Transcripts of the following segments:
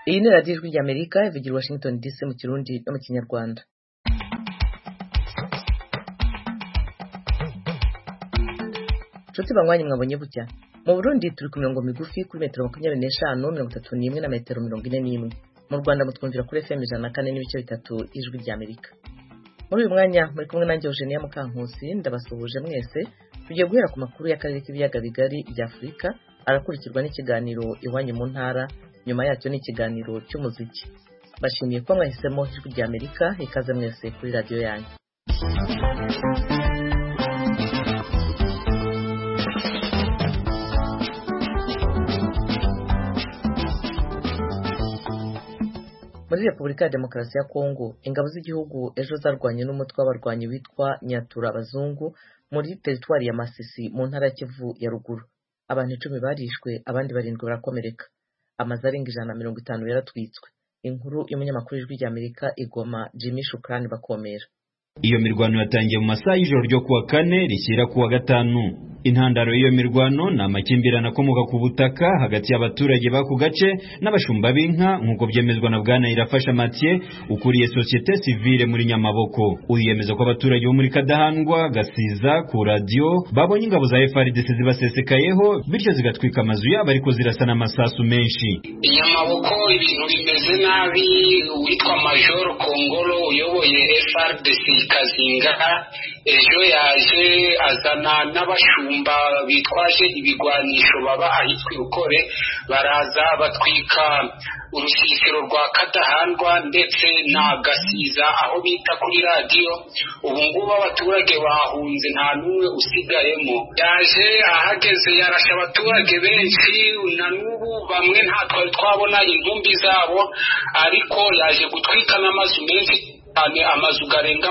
Iyi ni radiyo ijwi ry'Amerika ivugira Washington DC mu Kirundi no mu Kinyarwanda. Nshuti banywanyi mwabonye bucya. Mu Burundi turi ku mirongo migufi kuri metero 25, 31 na metero 41. Mu Rwanda mutwumvira kuri FM 104.3 ijwi ry'Amerika. Muri uyu mwanya muri kumwe nanjye Eugenia Mukankusi ndabasuhuje mwese. Tugiye guhera ku makuru y'akarere k'ibiyaga bigari bya Afurika, arakurikirwa n'ikiganiro iwanyu mu ntara, nyuma yacyo n'ikiganiro cy'umuziki. Bashimiye ko mwahisemo ijwi ry'Amerika, ikaze mwese kuri radio yanyu. Muri Repubulika ya Demokarasi ya Kongo, ingabo z'igihugu ejo zarwanye n'umutwe w'abarwanyi witwa Nyatura Abazungu muri teritwari ya Masisi mu ntara ya Kivu ya ruguru. Abantu 10 barishwe, abandi 7 barakomereka. Amazu arenga 150 yaratwitswe. Inkuru y'umunyamakuru w'ijwi ry'Amerika Igoma Jimmy Shukrani Bakomera. Iyo mirwano yatangiye mu masaha y'ijoro ryo kuwa 4 rishyira kuwa 5. Intandaro y'iyo mirwano ni amakimbirane akomoka ku butaka hagati y'abaturage b'ako gace n'abashumba b'inka, nk'uko byemezwa na Bwana Irafasha Mathieu ukuriye societe civile muri Nyamaboko. Uyemeza ko abaturage bo muri Kadahandwa, Gasiza, ku radio babonye ingabo za FARDC zibasesekayeho, bityo zigatwika amazu yabo ariko zirasana amasasu menshi. Nyamaboko ibintu bimeze nabi. Witwa Major Kongolo uyoboye FARDC Kazinga ejo yaje azana n'abashumba bitwaje ibigwanisho baba ahitwa Rukore, baraza batwika urusisiro rwa Kadahandwa ndetse na Gasiza aho bita kuri radio. Ubu ngubu abaturage bahunze, nta n'umwe usigayemo. Yaje ahageze yarasha abaturage benshi, na n'ubu bamwe nta twari twabona intumbi zabo, ariko yaje gutwika n'amazu menshi, amazu garenga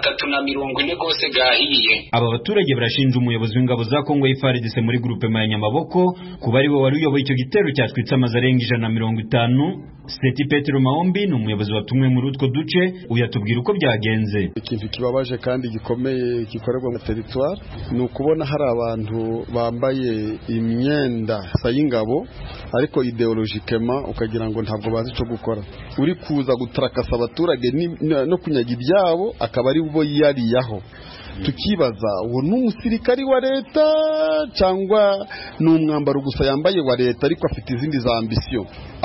340 gose gahiye. Aba baturage barashinja umuyobozi w'ingabo za Kongo FARDC muri groupe ya Nyamaboko kuba ari bo wari uyoboye icyo gitero cyatwitse amazu arenga 150. Seti Petero Maombi ni umuyobozi watumwe muri utwo duce, uyatubwira uko byagenze. Ikintu kibabaje kandi gikomeye gikorerwa mu territoire ni ukubona hari abantu bambaye imyenda y'ingabo ariko ideologically ukagira ngo ntabwo bazi cyo gukora, uri kuza gutarakasa abaturage no kunyaga ibyabo akaba ari bo yariyaho. Tukibaza uwo n'umusirikari wa leta cyangwa n'umwambaro gusa yambaye wa leta ariko afite izindi za ambition.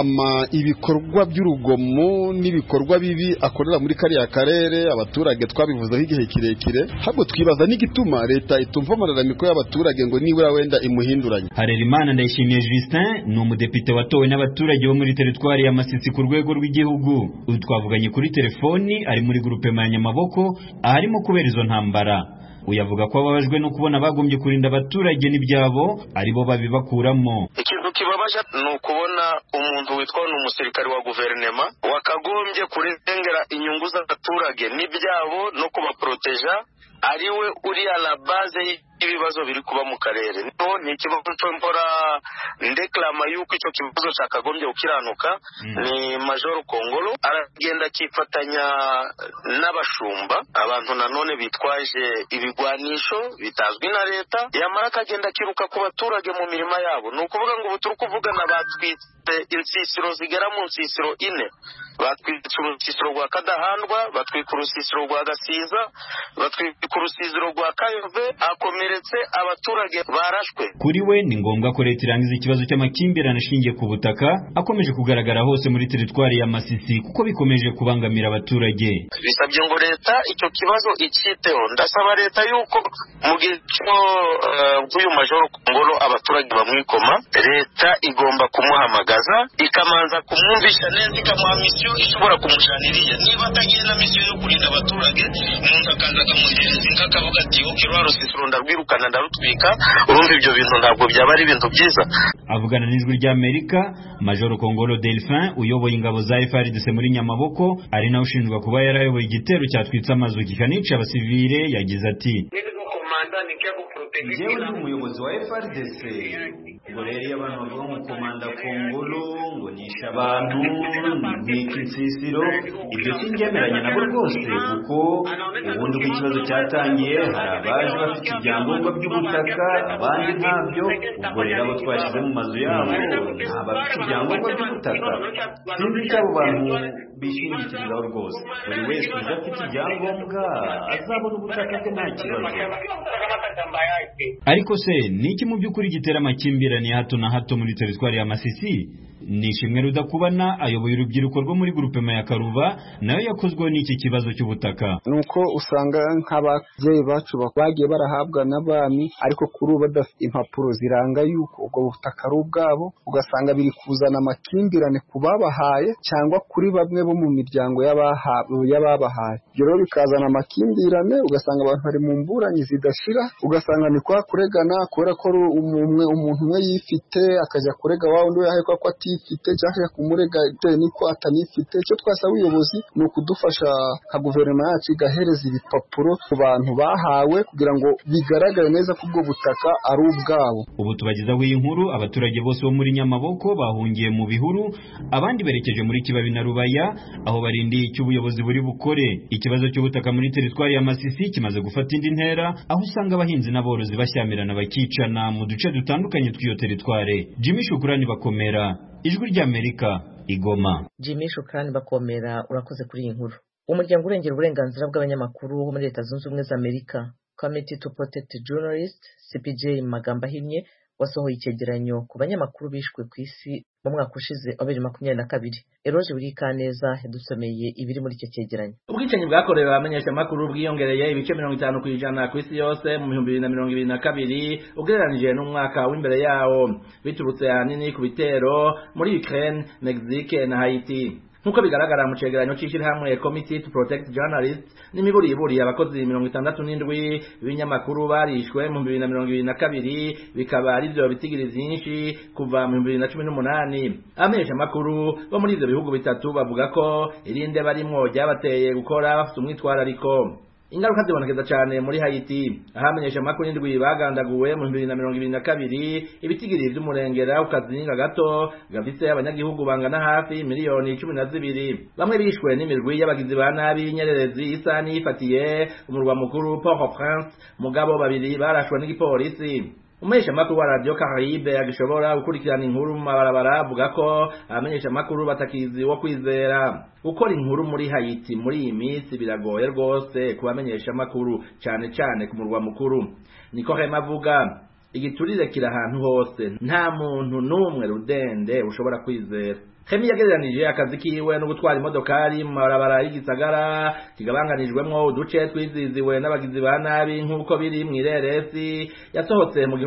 Ibikorwa by'urugomo n'ibikorwa bibi akorera muri kariya karere abaturage twabivuzeho igihe kirekire, ahubwo twibaza n'igituma leta itumva amaramiko y'abaturage ngo nibura wenda imuhinduranye. Harerimana Ndayishimiye Justin ni umudepite watowe n'abaturage bo muri teritwari ya Masisi ku rwego rw'igihugu. Twavuganye kuri telefoni ari muri groupe ya Nyamaboko aharimo kubera izo ntambara. Uyavuga ko ababajwe no kubona bagombye kurinda abaturage n'ibyabo aribo babibakuramo. Ikintu kibabaje ni ukubona umuntu witwa n'umusirikari wa guverinema wakagombye kurengera inyungu z'abaturage n'ibyabo no kubaproteja, ariwe uri a la base ibibazo biri kuba mu karere. No ni ikibazo cyo mbora ndeklama yuko icyo kibazo cyakagombye ukiranuka. Ni Major Kongolo aragenda kifatanya n'abashumba, abantu nanone bitwaje ibigwanisho bitazwi na leta, yamara kagenda kiruka ku baturage mu mirima yabo. Ni ukuvuga ngo turi kuvugana batwitse insisiro zigera mu nsisiro 4. Batwitse urusisiro rwa Kadahandwa, batwika urusisiro rwa Gasiza, batwika urusisiro rwa Kayove, akomeretse abaturage barashwe. Kuri we ni ngombwa ko leta irangiza ikibazo cy'amakimbirane ashingiye ku butaka akomeje kugaragara hose muri teritwari ya Masisi kuko bikomeje kubangamira abaturage. Bisabye ngo leta icyo kibazo icyiteho. Ndasaba leta yuko mu gihe cy'uyu Major Kongolo abaturage bamwikoma, leta igomba kumuhamagaza ikamanza kumwumvisha neza, ikamuha misiyo ishobora kumujaniriya. Niba atagiye na misiyo yo kurinda abaturage, umuntu akaza akamuhereza inka akavuga ati okay rwa rusisiro ndarwirukana ndarutwika, urumva ibyo bintu ntabwo byaba ari ibintu byiza. Avugana n'ijwi ry'Amerika, Major Kongolo Delphin uyoboye ingabo za FARDC muri Nyamaboko ari nawe ushinjwa kuba yarayoboye igitero cyatwitse amazu kikanica abasivile, yagize ati Jewe ndi umuyobozi wa FRDC ngo rero iyo abantu bavuga ngo komanda Kongolo ngo nisha abantu nk'iki nsisiro ibyo singemeranya nabo rwose kuko ubundi uko ikibazo cyatangiye hari abaje bafite ibyangombwa by'ubutaka abandi ntabyo ubwo rero abo twashyize mu mazu yabo nta bafite ibyangombwa by'ubutaka sinzi icyo abo bantu bishingikirizaho rwose buri wese udafite ibyangombwa azabona ubutaka bwe nta kibazo. Ariko se niki mu by'ukuri gitera amakimbirane ya hato na hato muri teritwari ya Masisi? Nishimwe Rudakubana ayoboye urubyiruko rwo muri grupema ya Karuba nayo yakozweho n'iki kibazo cy'ubutaka. Nuko usanga nk'ababyeyi bacu bagiye barahabwa n'abami ariko kuri ubu badafite impapuro ziranga yuko ubwo butaka ari ubwabo, ugasanga biri kuzana amakimbirane ku babahaye cyangwa kuri bamwe bo mu miryango y'ababahaye. Ibyo rero bikazana amakimbirane, ugasanga abantu bari mu mburanyi zidashira, ugasanga ni kwa kuregana kubera ko umuntu umwe yifite akajya kurega wa undi yahaye ko ifite cyangwa kumurega niko atanifite. Icyo twasaba ubuyobozi ni ukudufasha ka guverinoma yacu igahereza ibipapuro ku bantu bahawe kugira ngo bigaragare neza ko ubwo butaka ari ubwabo. Ubu tubagezaho iyi nkuru, abaturage bose bo muri Nyamaboko bahungiye mu bihuru, abandi berekeje muri Kibabi na Rubaya aho barindiye icyo ubuyobozi buri bukore. Ikibazo cy'ubutaka muri teritwari ya Masisi kimaze gufata indi ntera aho usanga abahinzi n'aborozi bashyamirana bakicana mu duce dutandukanye tw'iyo teritwari. Jimmy Shukrani Bakomera, Ijwi ry'Amerika, Igoma. Jimmy Shukrani Bakomera, urakoze kuri iyi nkuru. Umuryango urengera uburenganzira bw'abanyamakuru wo muri Leta Zunze Ubumwe za Amerika, Committee to Protect Journalists, CPJ mu magambo ahinnye, wasohoye icyegeranyo ku banyamakuru bishwe ku isi mu mwaka ushize wa 2022. Eroje Burikaneza yadusomeye ibiri muri icyo cyegeranyo. Ubwicanyi bwakorewe abamenyeshamakuru bwiyongereye ibice 50% ku isi yose mu 2022 ugereranije n'umwaka w'imbere yawo, biturutse ahanini ku bitero muri Ukraine, Mexique na Haiti. Nkuko bigaragara mu cegeranyo cy'ishirahamwe Committee to Protect Journalists, n'imiburiburi abakozi 67 b'ibinyamakuru barishwe mu 2022, bikaba ari byo bitigiri byinshi kuva mu 2018. Abamenyeshamakuru bo muri ivyo bihugu bitatu bavuga ko irinde barimwo ryabateye gukora bafite umwitwarariko. Ingaruka zibonekeza cyane muri Haiti, ahamenyesha makuru indwi bagandaguwe mu 2022, ibitigiri by'umurengera ukazinga gato gafise abanyagihugu bangana hafi miliyoni 12. Bamwe bishwe n'imirwi y'abagizi ba nabi Nyererezi isani ifatiye umurwa mukuru Port-au-Prince, mugabo babiri barashwe n'igipolisi. Umesha makuru wa Radio Caraïbe agishobora gukurikirana inkuru mu mabarabara avuga ko abamenyesha makuru batakizi wo kwizera. Gukora inkuru muri Haiti muri iyi minsi biragoye rwose kubamenyesha makuru cyane cyane ku murwa mukuru. Niko Hema avuga, igiturire kira ahantu hose, nta muntu n'umwe rudende ushobora kwizera. Hemi yagereranije akazi kiwe no gutwara imodokari mu mabarabara y'igisagara kigabanganijwemwo uduce twiziziwe n'abagizi ba nabi nk'uko biri mu ireresi yasohotse mu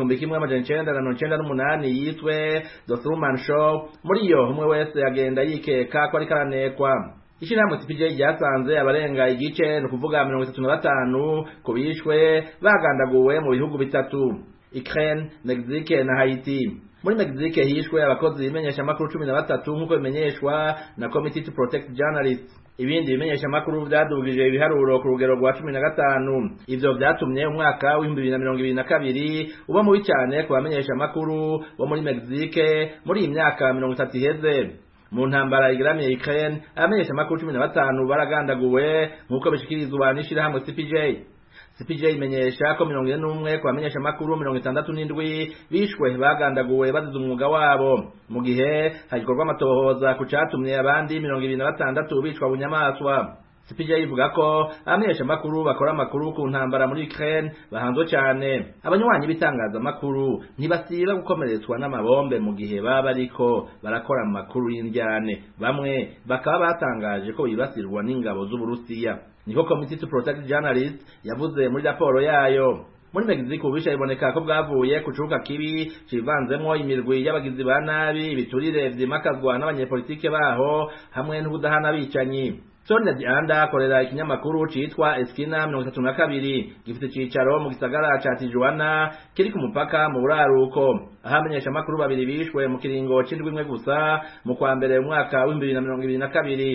1998 yitwe The Truman Show. Muri iyo umwe wese agenda yikeka ko ari karanekwa. Ishirahamwe CPJ ryasanze abarenga igice no kuvuga 35 kubishwe bagandaguwe mu bihugu bitatu, Ukraine, Mexique na Haiti. Muri Mexique hishwe abakozi bimenyesha makuru 13 nk'uko bimenyeshwa na Committee to Protect Journalists. Ibindi bimenyesha makuru byadugije ibiharuro ku rugero rwa 15. Ivyo byatumye umwaka wa 2022 uba mubi cyane ku bamenyesha makuru bo muri Mexique muri imyaka 30 iheze. Mu ntambara igaramiye Ukraine, abamenyesha makuru 15 baragandaguwe nk'uko bishikirizwa n'ishirahamwe CPJ. CPJ imenyesha ko 41 kwa bamenyesha makuru 67 bishwe bagandaguwe bazize umwuga wabo, mu gihe hagikorwa amatohoza ku catumye abandi 26 bicwa bunyamaswa. CPJ ivuga ko abamenyesha makuru bakora amakuru ku ntambara muri Ukraine bahanzwe cyane. Abanywanyi bitangaza makuru ntibasiba gukomeretswa n'amabombe mu gihe baba ariko barakora amakuru y'indyane. Bamwe bakaba batangaje ko bibasirwa n'ingabo z'Uburusiya. Niko Committee to Protect Journalists yavuze muri raporo yayo. Muri Mexique ubisha iboneka ko bwavuye ku cuka kibi civanzemwo imirwi y'abagizi ba nabi, biturire vyimakazwa n'abanyepolitike baho hamwe n'ubudahana bicanyi. Sonia Dianda akorera ikinyamakuru citwa Esquina 32, gifite cicaro mu gisagara ca Tijuana kiri ku mupaka mu buraruko. Ahamenyesha makuru babiri bishwe mu kiringo c'indwi imwe gusa mu kwa mbere umwaka wa 2022.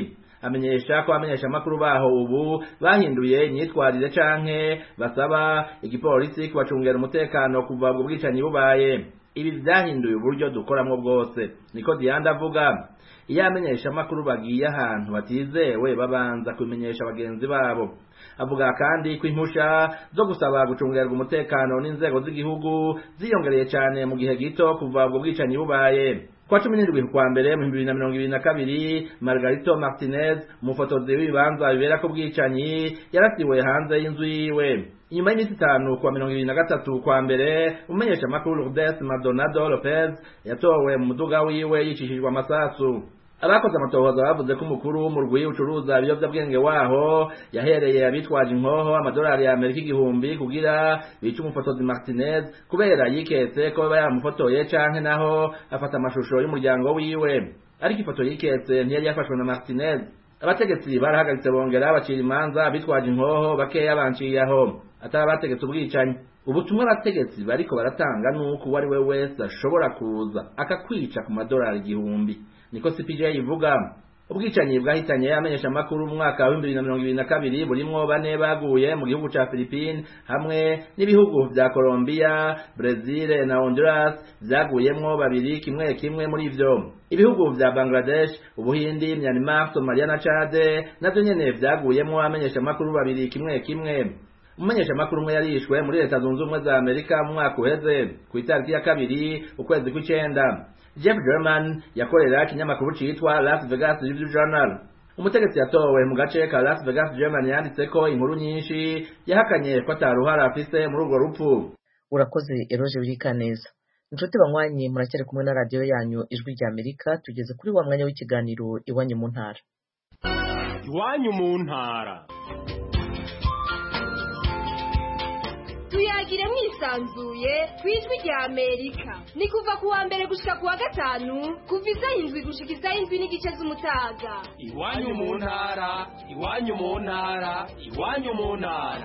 amenyesha ko abamenyesha amakuru baho ubu bahinduye imyitwarire canke basaba igipolisi kubacungera umutekano kuva ubwo bwicanyi bubaye. Ibi vyahinduye uburyo dukoramwo bwose, niko Dianda avuga. Iyo abamenyesha amakuru bagiye ahantu batizewe babanza kubimenyesha bagenzi babo. Avuga kandi ko impusha zo gusaba gucungerwa umutekano n'inzego z'igihugu ziyongereye cyane mu gihe gito kuva ubwo bwicanyi bubaye. Kwa 17 kwa mbere mu 2022 Margarito Martinez, umufotozi w'ibibanza bibera ko bwicanyi, yarasiwe hanze y'inzu yiwe. Inyuma y'imisi 5 kwa 2023 kwa mbere umenyesha makuru Lourdes Maldonado Lopez yatowe mu muduga wiwe yicishijwe amasasu. Abakoze amatohoza bavuze ko umukuru w'umurwi ucuruza ibiyobyabwenge waho yahereye abitwaje inkoho amadolari ya Amerika 1000 kugira bice umufotozi Martinez kubera yiketse ko yamufotoye canke naho afata amashusho y'umuryango wiwe. Ariko ifoto yiketse ntiyari yafashwe na Martinez. Abategetsi barahagaritse bongera bacira imanza abitwaje inkoho bakeya banciyaho ataba bategetse ubwicanyi. Ubutumwa abategetsi bariko baratanga nuko wari we wese ashobora kuza akakwica ku madolari 1000. Niko CPJ ivuga. Ubwicanyi bwahitanye amenyesha makuru mu mwaka wa 2022 burimwo 4 baguye mu gihugu ca Philippines hamwe n'ibihugu vya Colombia, Brazil na Honduras vyaguyemwo 2 kimwe muri ivyo. Ibihugu vya Bangladesh, Ubuhindi, Myanmar, Somalia na Chad navyo nyene vyaguyemwo amenyesha makuru 2 kimwe. Umumenyesha makuru umwe yarishwe muri Leta Zunze Ubumwe za Amerika mu mwaka uheze ku itariki ya 2 ukwezi kw'icenda. Jeff German yakorera ikinyamakuru citwa Las Vegas Review Journal. Umutegetsi yatowe mu gace ka Las Vegas German yanditse ko inkuru nyinshi yahakanye ko ataruhara afise muri urwo rupfu. Urakoze Eroje Birikaneza. Inshuti banywanyi muracyari kumwe na radio yanyu Ijwi rya Amerika, tugeze kuri wa mwanya w'ikiganiro Iwanyu mu ntara. Iwanyu mu ntara. Tuyagire mwisanzuye kwijwi rya Amerika. Ni kuva kuwa mbere gushika kuwa gatanu, kuva isaha 7 gushika isaha 7:30 z'umutaga. Iwanyu mu ntara, iwanyu mu ntara, iwanyu mu ntara.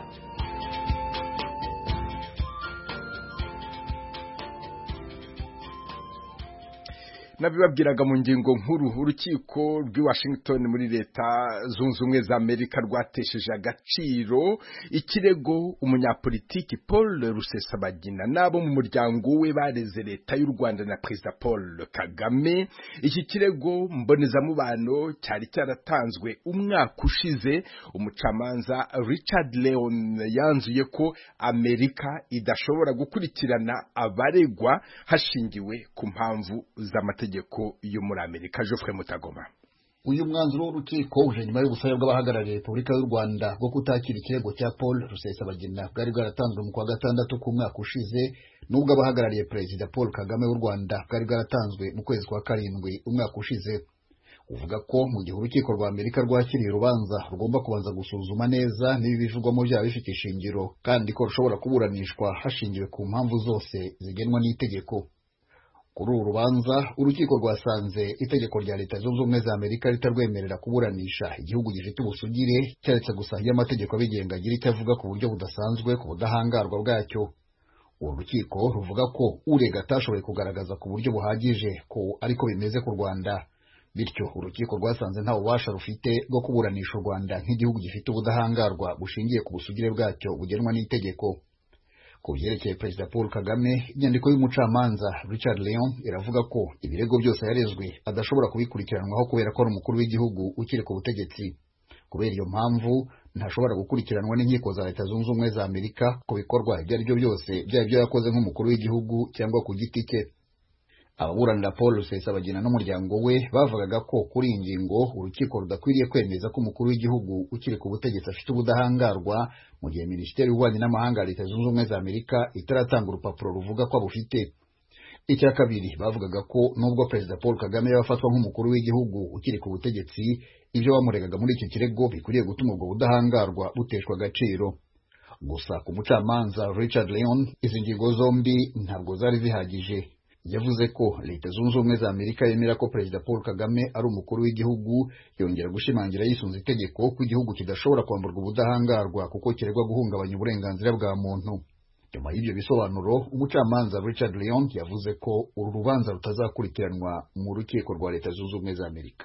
Nabibabwiraga mu ngingo nkuru urukiko rw'i Washington muri Leta Zunze Ubumwe za Amerika rwatesheje agaciro ikirego umunyapolitiki Paul Rusesabagina nabo mu muryango we bareze Leta y'u Rwanda na Perezida Paul Kagame. Iki kirego mbonezamubano cyari cyaratanzwe umwaka ushize. Umucamanza Richard Leon yanzuye ko Amerika idashobora gukurikirana abaregwa hashingiwe ku mpamvu z'amategeko yo muri Amerika. Geoffrey Mutagoma. Uyu mwanzuro w'urukiko uje nyuma y'ubusabe bw'abahagarariye Repubulika y'u Rwanda bwo kutakira ikirego cya Paul Rusesabagina bwari bwaratanzwe mu kwa gatandatu k'umwaka ushize, nubwo abahagarariye Perezida Paul Kagame w'u Rwanda bwari bwaratanzwe mu kwezi kwa karindwi umwaka ushize. Uvuga ko mu gihe urukiko rwa Amerika rwakiriye urubanza rugomba kubanza gusuzuma neza niba ibivugwamo byaba bifite ishingiro kandi ko rushobora kuburanishwa hashingiwe ku mpamvu zose zigenwa n'itegeko. Kuri uru rubanza urukiko rwasanze itegeko rya Leta Zunze Ubumwe za Amerika ritarwemerera kuburanisha igihugu gifite ubusugire cyaretse gusa y'amategeko abigenga agira icyo avuga ku buryo budasanzwe ku budahangarwa bwacyo. Uru rukiko ruvuga ko urega atashoboye kugaragaza ku buryo buhagije ko ariko bimeze ku Rwanda, bityo urukiko rwasanze nta bubasha rufite bwo kuburanisha u Rwanda nk'igihugu gifite ubudahangarwa bushingiye ku busugire bwacyo bugenwa n'itegeko. Ku byerekeye Perezida Paul Kagame, inyandiko y'umucamanza Richard Leon iravuga ko ibirego byose yarezwe adashobora kubikurikiranwaho kubera ko ari umukuru w'igihugu ukiri ku butegetsi. Kubera iyo mpamvu ntashobora gukurikiranwa n'inkiko za Leta Zunze Ubumwe za Amerika ku bikorwa ibyo ari byo byose byaba ibyo yakoze nk'umukuru w'igihugu cyangwa ku giti cye. Ababuranira Paul Rusesabagina n'umuryango we bavugaga ko kuri iyi ngingo urukiko rudakwiriye kwemeza ko umukuru w'igihugu ukiri ku butegetsi afite ubudahangarwa mu gihe Minisiteri y'Ububanyi n'Amahanga ya Leta Zunze Ubumwe za Amerika itaratanga urupapuro ruvuga ko abufite. Icya kabiri bavugaga ko nubwo Perezida Paul Kagame yafatwa nk'umukuru w'igihugu ukiri ku butegetsi, ibyo bamuregaga muri icyo kirego bikwiriye gutuma ubwo budahangarwa buteshwa agaciro. Gusa ku mucamanza Richard Leon izi ngingo zombi ntabwo zari zihagije. Yavuze ko Leta Zunze Ubumwe za Amerika yemera ko Perezida Paul Kagame ari umukuru w'igihugu, yongera gushimangira yisunze itegeko ko igihugu kidashobora kwamburwa ubudahangarwa kuko kiregwa guhungabanya uburenganzira bwa muntu. Nyuma y'ibyo bisobanuro, umucamanza Richard Leon yavuze ko uru rubanza rutazakurikiranwa mu rukiko rwa Leta Zunze Ubumwe za Amerika.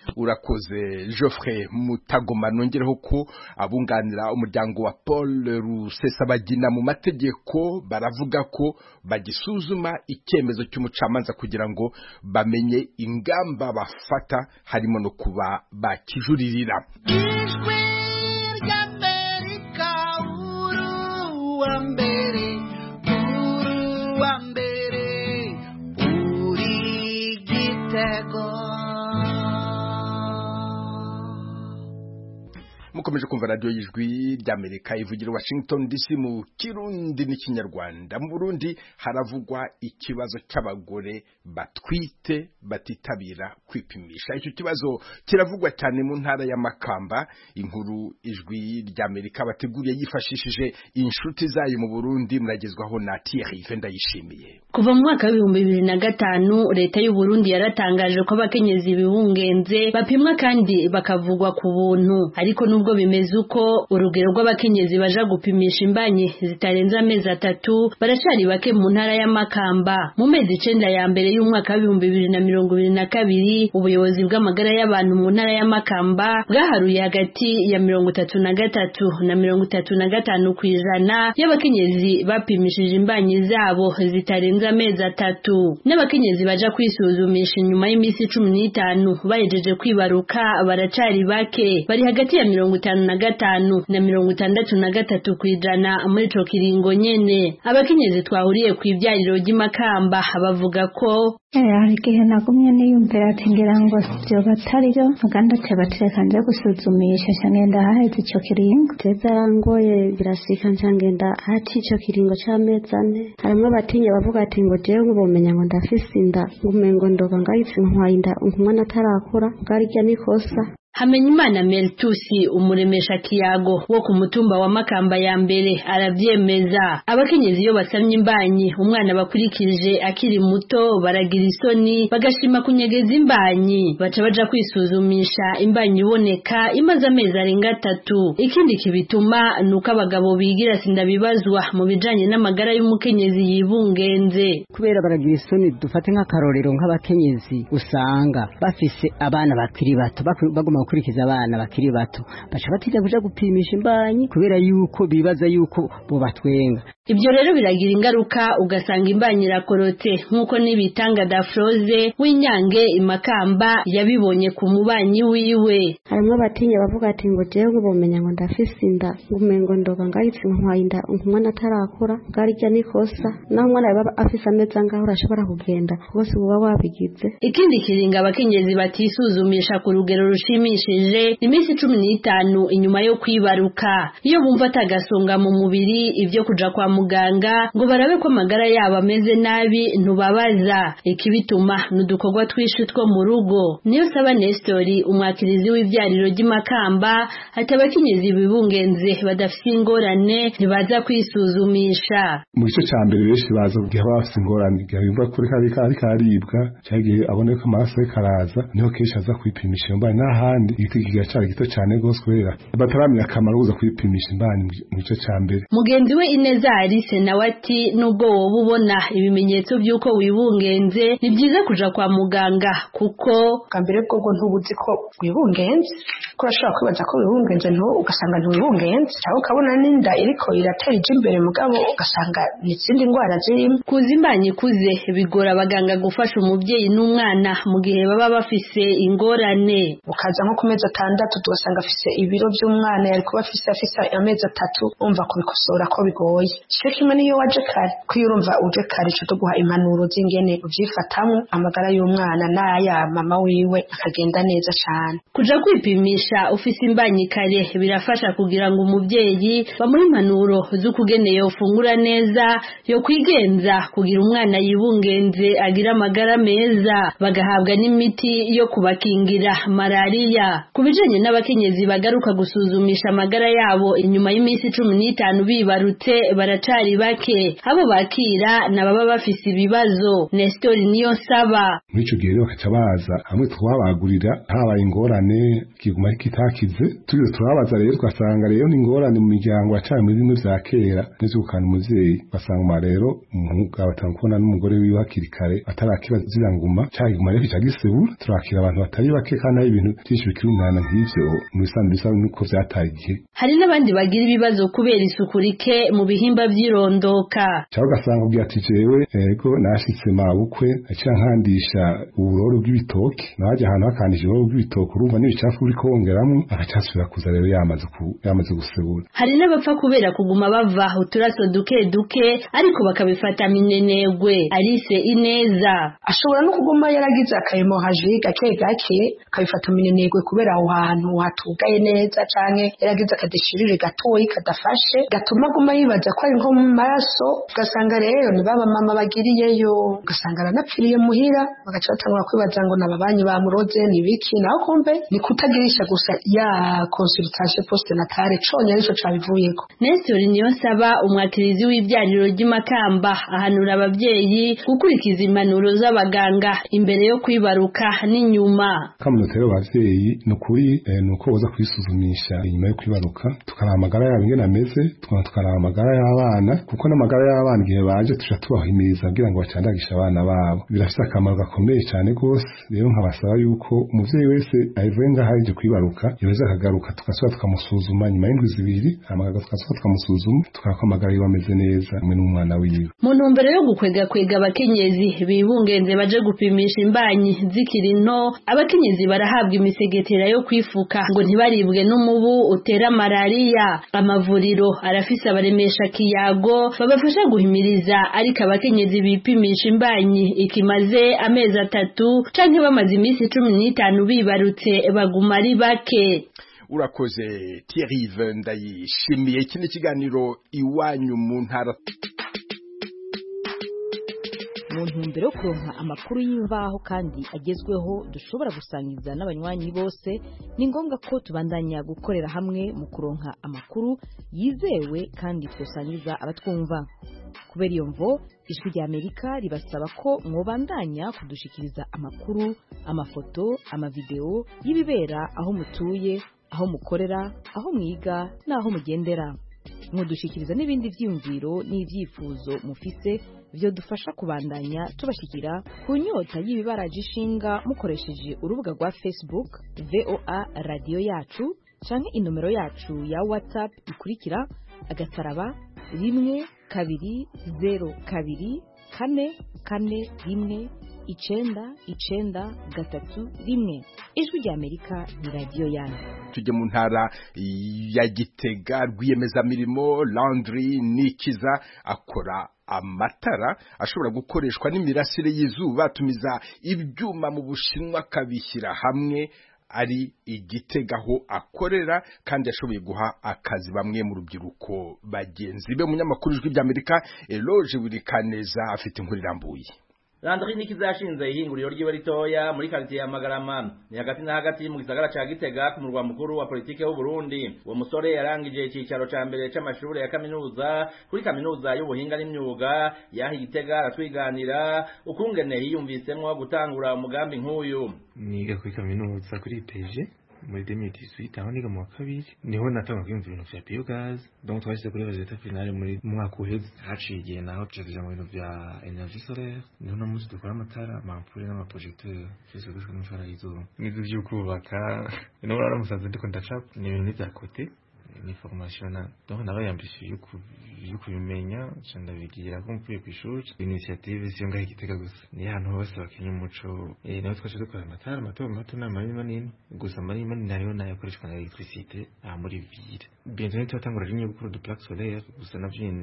urakoze Geoffrey Mutagoma. Nongereho ko abunganira umuryango wa Paul Rusesabagina mu mategeko baravuga ko bagisuzuma icyemezo cy'umucamanza kugira ngo bamenye ingamba bafata harimo no kuba bakijuririra. Ijwi ry'Amerika uruwa mbere uri Gitego. Mukomeje kumva radio y'Ijwi ry'Amerika ivugira Washington DC mu Kirundi n'ikinyarwanda. Mu Burundi haravugwa ikibazo cy'abagore batwite batitabira kwipimisha. Icyo kibazo kiravugwa cyane mu ntara ya Makamba. Inkuru Ijwi ry'Amerika bateguriye yifashishije inshuti zayo mu Burundi muragezwaho na Thierry Vendayishimiye. Kuva mu mwaka wa 2005 leta y'u Burundi yaratangaje ko abakenyezi bibungenze bapimwa kandi bakavugwa ku buntu, ariko nubwo bimeze uko urugero rw'abakenyezi baja gupimisha imbanyi zitarenza amezi 3 barashari bake mu ntara ya Makamba. Mu mezi 9 ya mbere y'umwaka wa 2022 ubuyobozi bw'amagara y'abantu mu ntara ya Makamba bwaharuye hagati ya 33 na 35 kwijana y'abakenyezi bapimishije imbanyi zabo zitarenza amezi 3. N'abakenyezi baja kwisuzumisha inyuma y'imisi 15 bahejeje kwibaruka baracari bake, bari hagati ya 55 na 63 kwijana muri ico kiringo nyene. Abakenyezi twahuriye ku ibyariro ry'Imakamba bavuga ko hari igihe nagumye niyumvira ati ngira ngo byo batariyo aganda tebatireka nje gusuzumisha cyangenda haheze ico kiringo tezarangoye birasika cyangenda hati ico kiringo cy'amezi 4. Harimwe batinya bavuga ati ngo jewe ngubomenya ngo ndafise inda ngumengo ndoga ngayitse ntwayinda umwana atarakura bwarya nikosa. Hamenyimana Meltusi umuremesha kiyago wo ku mutumba wa Makamba ya mbere aravyemeza. Abakenyezi iyo basamye imbanyi umwana bakurikije akiri muto baragira isoni bagashima kunyegeza imbanyi, baca baja kwisuzumisha imbanyi iboneka imaze amezi arenga 3. Ikindi kibituma nuko abagabo bigira sindabibazwa mu bijanye n'amagara y'umukenyezi yibungenze. Kubera baragira isoni, dufate nk'akarorero nk'abakenyezi usanga bafise abana bakiri bato baguma kurikiza abana bakiri bato baca batija kuja gupimisha imbanyi kubera yuko bibaza yuko bo batwenga. Ibyo rero biragira ingaruka ugasanga imbanyi irakorotse nkuko nibitanga Dafroze w'Inyange Imakamba yabibonye ku mubanyi wiwe. Harimwe batinya bavuga ati ngo jewe ngubomenya ngo ndafise inda ngumengo ndoga ngayitse ntwayinda umwana atarakura bwarya nikosa naho umwana yaba afise amezi angaho urashobora kugenda bose buba wabigize. Ikindi kiringa abakenyezi batisuzumisha ku rugero rushimishije imisi 15 inyuma yo kwibaruka. Iyo bumva atagasonga mu mubiri ibyo kuja kwa muganga ngo barabe ko amagara yabo ameze nabi ntubabaza. Ikibituma nudukorwa twishi two mu rugo. Niyo saba Nestori umwakirizi w'ivyariro ry'Imakamba ati abakenyezi bibungenze badafise ingorane ntibaza kwisuzumisha. Mu gice cya mbere benshi baza kugira bafise ingorane yumva kuri karibwa cyagiye aboneka amaso karaza niho kesha aza kwipimisha imbanyi n'ahandi ikigiga cyari gito cyane gose kubera bataramenya akamaro uza kwipimisha imbanyi mu gice cya mbere. Mugenzi we Ineza Alice nawe ati nubwo wowe ubona ibimenyetso by'uko wibungenze ni byiza kuja kwa muganga kuko kambere bwo ntubuzi ko wibungenze ko urashobora kwibaza ko wibungenze ugasanga ntiwibungenze cyangwa ukabona n'inda iriko irateje imbere mugabo ugasanga n'izindi ndwara zirimo. Kuza imbanyi kuze bigora abaganga gufasha umubyeyi n'umwana mu gihe baba bafise ingorane. Ukaza nko ku mezi 6 tugasanga afise ibiro by'umwana yari kuba afise amezi 3 umva kubikosora ko bigoye. Cyo kimwe niyo waje kare kwirumva uje kare cyo tuguha impanuro z'ingene uvyifatamo amagara y'umwana n'aya mama wiwe akagenda neza cyane. Kuja kwipimisha ufise imbanyi kare birafasha kugira ngo umubyeyi bamuhe impanuro z'ukugene yofungura neza yo kwigenza kugira umwana yibungenze agira amagara meza, bagahabwa n'imiti yo kubakingira malaria. Kubijanye n'abakenyezi bagaruka gusuzumisha amagara yabo inyuma y'imisi 15 bibarutse baracari bake. Abo bakira nababa bafise ibibazo. Nestori niyo saba muri ico gihe bakaca baza hamwe twabagurira habaye ingorane kiguma kitakize turiyo turabaza rero twasanga rero n'ingorane mu miryango yacaye muri bimwe vya kera n'izukana umuvyeyi basanga rero umuhungu abatanga kubona n'umugore wiwe hakiri kare atarakiba ziranguma cyaguma rero cyagisebura turakira abantu batari bake kandi ari ibintu byinshi bikirunana nk'ivyo mu bisanzwe bisa nuko vyataye igihe. Hari n'abandi bagira ibibazo kubera isuku rike mu bihimba vy'irondoka cyangwa ugasanga ubwira ati jewe ego nashitse mabukwe aciye nkandisha uburoro bw'ibitoki naje ahantu hakandisha uburoro bw'ibitoki urumva n'ibicafu uri kongeramo agacasubira kuza rero yamaze gusebura. Hari n'abapfa kubera kuguma bava uturaso duke duke ariko bakabifata minenegwe. Alice Ineza ashobora no kuguma yaragize akahemohaji gake gake akabifata minenegwe kubera aho hantu hatugaye neza canke yaragize akadeshirire gatoyi kadafashe gatuma guma yibaza ko ari nko mu maraso ugasanga rero ni baba mama bagiriyeyo ugasanga aranapfiriye muhira bagaca batangura kwibaza ngo nababanyi bamuroze ni biki naho kumbe ni kutagirisha gusa ya consultation postnatale conya nico cabivuyeko. Nestor Niyonsaba umwakirizi w'ibyariro ry'Imakamba ahanura abavyeyi gukurikiza impanuro z'abaganga imbere yo kwibaruka n'inyuma. Kamunotero abavyeyi nukuri nuko boza kwisuzumisha inyuma yo kwibaruka tukaraba amagara yabo ingene ameze tukaraba amagara y'abana kuko n'amagara y'abana igihe baje tuja tubahimiriza kugira ngo bacandagisha abana babo birafite akamaro gakomeye cyane gose. Rero nkabasaba yuko umuvyeyi wese ayivuye ngaho aje kwibaruka yoza akagaruka tugasubira tukamusuzuma nyuma y'indwi zibiri amagara tugasubira tukamusuzuma tukaraba amagara yiwe ameze neza hamwe n'umwana wiwe. Mu ntumbero yo gukwega abakenyezi bibungenze baje gupimisha imbanyi zikiri nto abakenyezi barahabwa imisegetera yo kwifuka ngo ntibaribwe n'umubu utera malaria. Amavuriro arafise abaremesha kiyago babafasha guhimiriza ariko abakenyezi bipimisha imbanyi ikimaze amezi 3 canke bamaze iminsi 15 bibarutse baguma ari bake. Urakoze Thierry ndayishimiye. Iki ni ikiganiro iwanyu mu ntara. Mu ntumbero yo kuronka amakuru y'imvaho kandi agezweho dushobora gusangiza n'abanywanyi bose ni ngombwa ko tubandanya gukorera hamwe mu kuronka amakuru yizewe kandi twosangiza abatwumva. Kubera iyo mvo ijwi rya Amerika ribasaba ko mwobandanya kudushikiriza amakuru, amafoto, amavideo y'ibibera aho mutuye, aho mukorera, aho mwiga n'aho mugendera. Mudushikiriza n'ibindi vyiyumviro n'ivyifuzo mufise byo dufasha kubandanya tubashikira ku nyota y'ibibaraje ishinga mukoresheje urubuga rwa Facebook VOA Radio Yacu canke inomero yacu ya WhatsApp ikurikira agasaraba 120241 ijwi rya Amerika ni radio yanyu. Tujye mu ntara ya Gitega rwiyemezamirimo Landry Nikiza akora amatara ashobora gukoreshwa n'imirasire y'izuba tumiza ibyuma mu Bushinwa kabishyira hamwe ari Igitega aho akorera kandi yashoboye guha akazi bamwe mu rubyiruko bagenzi be. Umunyamakuru w'ijwi ry'Amerika Eloge Wirikaneza afite inkuru irambuye. Landry Nikiza yashinze ihinguriro ry'iwe ritoya muri quartier ya Magarama ni hagati na hagati mu gisagara ca Gitega ku murwa mukuru wa politike y'u Burundi. Uwo musore yarangije icicaro ca mbere c'amashuri ya kaminuza kuri kaminuza y'ubuhinga n'imyuga yahi Gitega aratwiganira ukungene yiyumvisemwo gutangura umugambi nk'uyu. Niga kuri kaminuza kuri IPG muri 2018 aho niga mu wa kabiri niho natanga kwiyumvira ibintu vya biogaz donc twashyize kuri resultat finale muri mwaka uheze haciye igihe naho tuja mu bintu vya energie solaire niho namuzi dukora amatara amampure n'amaprojecteur vyose dushaka n'umushahara y'izuba n'ivyo vyo kubaka niho naramusanze ndiko ndacapa ni ibintu vya kote ni formation donc nabayambishe yuko bimenya cyanda bigira ko mvuye ku ishuri initiative siyo ngaho Igitega gusa ni ahantu hose bakenya umuco nawe twashe dukora amatara mato n'amarimo manini gusa amarimo manini nayo nayakoreshwa na electricité muri ville bientôt turatangura rinye gukora du plaque solaire gusa navyo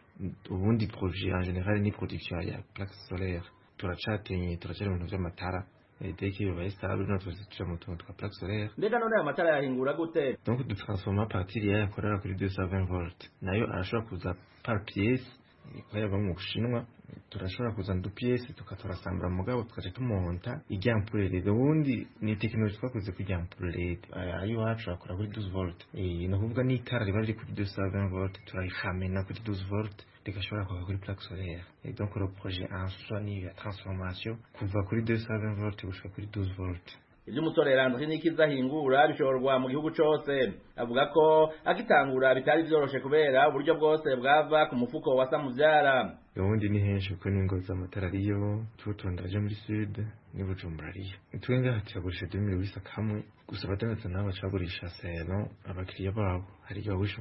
ubundi projet en général ni production ya plaque solaire turacyari mu bintu by'amatara dès qu'il va stable notre système autour de la plaque solaire. Mbega none amatara yahingura gute? Donc de transformer à partir ya yakorera kuri 220 volts. Nayo arashobora kuza par pièce ikorera mu Bushinwa turashobora kuzana du pièce tukaturasambura mugabo tukaje tumonta ijampure rero ubundi ni technology twakoze ku jampure ayo wacu akora kuri 12 volts. No kuvuga ni itara riba riri kuri 220 volts turayihamena kuri 12 volts rigashobora kuva kuri plaque solaire. Et donc le projet en soi ni la transformation kuva kuri 220 volts gushika kuri 12 volts. ivy'umusore Landry Nikiza ahingura bishorwa mu gihugu cose. Avuga ko agitangura bitari vyoroshe kubera uburyo bwose bwava ku mufuko wa Samuvyara. ubundi ni henshi kuko n'ingozi amatara ariyo tutondaje muri sud ni Bujumbura ariyo twenge hacagurisha 2000 kamwe gusa batangatse nabo bacagurisha selo abakiriya babo hari igihe bagurisha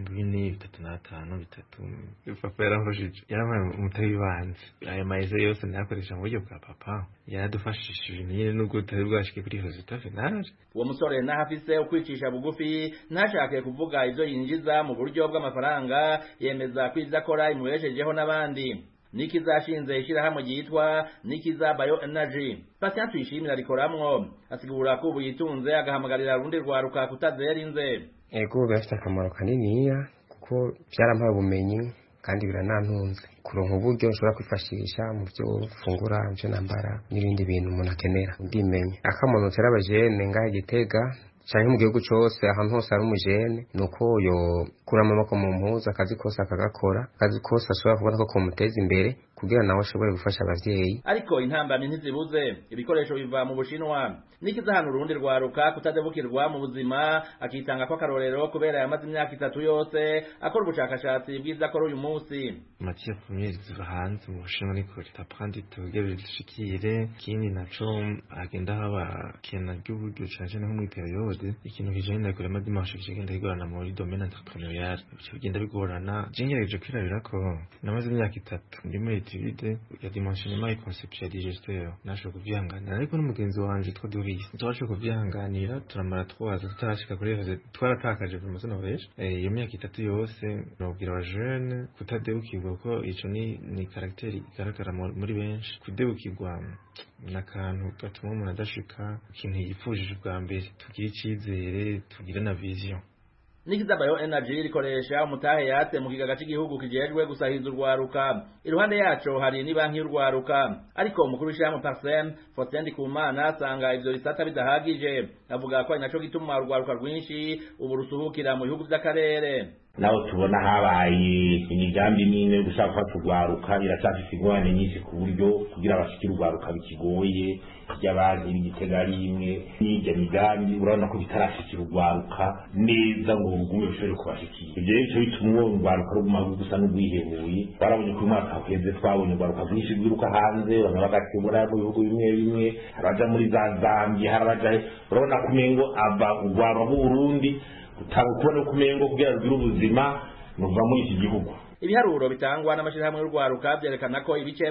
3,500 bitatu papa yarahojije yarabaye umutayi banze aya mayeze yose nakoresha mu buryo bwa papa yaradufashishije nyine nubwo tutari bwashike kuri resultat final. Uwo musore nahafise ukwicisha bugufi ntashake kuvuga ivyo yinjiza mu buryo bw'amafaranga yemeza kwiza akora imubeshejeho n'abandi. Nikiza ashinze ishirahamwe ryitwa Nikiza Bioenergy. Patient tuyishimira rikoramwo asigura ko ubu yitunze agahamagarira rundi rwaruka kutazerinze. Ego bafite akamaro kaniniya kuko byarampaye ubumenyi kandi biranantunze kuronka uburyo nshobora kwifashisha mu byo fungura byo nambara n'ibindi bintu umuntu akenera ndimenye akamuntu terabajene ngahe Gitega cyane mu gihugu cyose ahantu hose ari umujene nuko yo kurama amako mu mpuza akazi kose akagakora akazi kose ashobora kubona ko kumuteza imbere kugira nawe ashobore gufasha abavyeyi. Ariko intambamyi ntizibuze ibikoresho biva mu Bushinwa. Nikiza hano urundi rwaruka kutadebukirwa mu buzima akitanga ko akarorero kubera yamaze imyaka 3 yose akora ubushakashatsi bwiza akora uyu munsi. Matière première ziva hanze mu Bushinwa niko tapandi tugere zishikire kindi naco agenda haba kena cy'uburyo cyane nko mu periode ikintu kijanye na kurema dimanche kigenda igorana muri domaine entrepreneurial bigenda bigorana jingereje kwirabira ko namaze imyaka 3 ndi muri étude ya dimensionnement et conception de gestion nasho kuvyanganira ariko n'umugenzi wanje twa Doris twasho kuvyanganira turamara 3 tutashika kuri rezo twaratakaje promotion noveje iyo myaka 3 yose nobwira aba jeune kutadebukirwa ko ico ni caractère igaragara muri benshi kudebukirwa nakantu gatuma umuntu adashika ikintu yifujije bwa mbere tugira icizere tugira na vision. Nikiza Bioenergy rikoresha umutahe yate mu kigaga cy'igihugu kijejwe gusahiza urwaruka. Iruhande yaco hari ni banki y'urwaruka. Ariko umukuru w'ishyirahamwe Parsem Faustin Ndikumana asanga ivyo bisata bidahagije. Avuga ko inaco gituma urwaruka rwinshi ubu rusuhukira mu bihugu by'akarere. Naho tubona habaye imigambi n'ine gushaka gufata urwaruka iracyafite ingorane nyinshi ku buryo kugira abashikira urwaruka bikigoye by'abandi b'Igitega rimwe n'ijya migambi urabona ko bitarashikira urwaruka neza ngo urugume bishobore kubashikira. Ibyo rero bituma urwaruka ruguma gusa n'ubwihebuye. Barabonye ko umwaka uheze twabonye urwaruka rwinshi rwiruka hanze bamwe bagatibura mu bihugu bimwe bimwe abaja muri Zambia harabaja urabona kumengo ava urwaruka mu Burundi utabukubona kumengo kugira rugire ubuzima nuva muri iki gihugu. Ibiharuro bitangwa n'amashirahamwe y'urwaruka byerekana ko ibice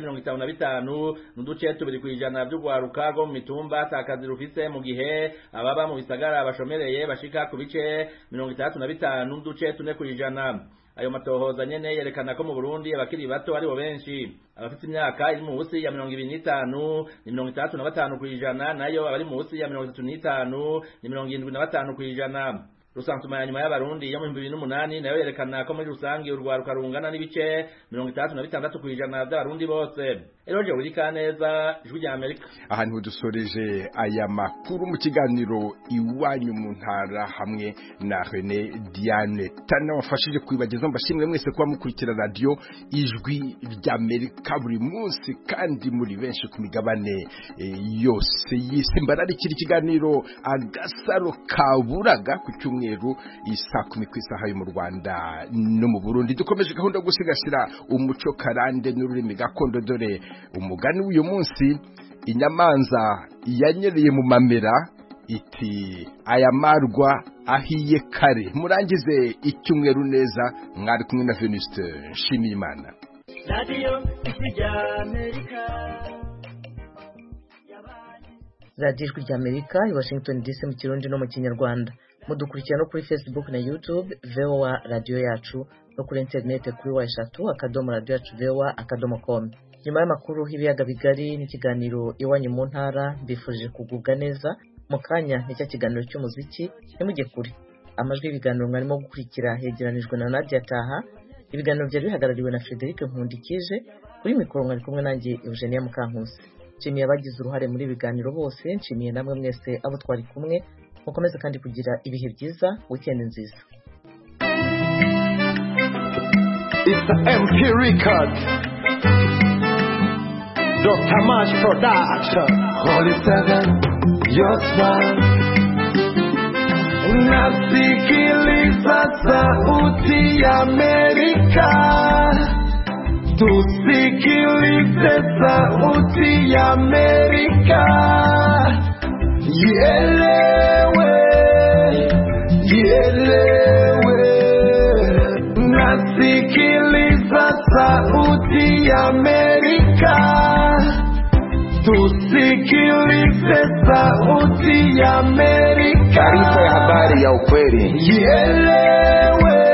55 n'uduce 2% by'urwaruka rwo mu mitumba atakazi rufise mu gihe ababa mu bisagara bashomereye bashika ku bice 65 n'uduce 4%. Ayo matohoza nyene yerekana ko mu Burundi abakiri bato ari bo benshi. Abafite imyaka iri mu busi ya 25 ni 35% nayo abari mu busi ya 35 ni 75%. Rusansuma ya nyuma y'abarundi yo mu 2008 nayo yerekana ko muri rusangi urwaruka rungana n'ibice 36% by'abarundi bose. Eroje urika neza ijwi rya Amerika. Ahantu dusoreje aya makuru mu kiganiro iwanyu mu ntara hamwe na René Diane Tana wafashije kwibageza mbashimwe mwese kuba mukurikira radio ijwi rya Amerika buri munsi kandi muri benshi ku migabane yose yisimbararikira ikiganiro agasaro kaburaga ku cyumweru isa 10 kw'isaha yo mu Rwanda no mu Burundi. Dukomeje gahunda yo gusigasira umuco karande n'ururimi gakondo dore umugani w'uyu munsi inyamanza yanyereye mu mamera iti aya marwa ahiye kare. Murangize icyumweru neza mwari kumwe na Venuste Nshimiyimana. Radio Ijwi rya Amerika i Washington DC mu Kirundi no mu Kinyarwanda. Mudukurikira no kuri Facebook na YouTube VOA Radio Yacu no kuri internet kuri wa3.radio.voa.com. Nyuma y'amakuru y'ibiyaga bigari n'ikiganiro iwanyu mu ntara mbifurije kugubwa neza. Mu kanya n'icyo kiganiro cy'umuziki nimujye kuri amajwi y'ibiganiro mwarimo gukurikira yegeranijwe na Nadia Taha. Ibiganiro byari bihagarariwe na Frederic Nkundikije, kuri mikoro mwari kumwe nanjye Eugenia Mukankusi. Nshimiye abagize uruhare muri ibiganiro bose, nshimiye namwe mwese abo twari kumwe. Mukomeze kandi kugira ibihe byiza, weekend nziza. It's the MP Record, Dr. March Production, Holy Seven. your smile. Nasikiliza sauti ya Amerika, tusikilize sauti ya Amerika, ielewe, ielewe. Nasikiliza sauti ya Amerika, tusikilize sauti ya Amerika. Taarifa ya habari ya ukweli. Ielewe.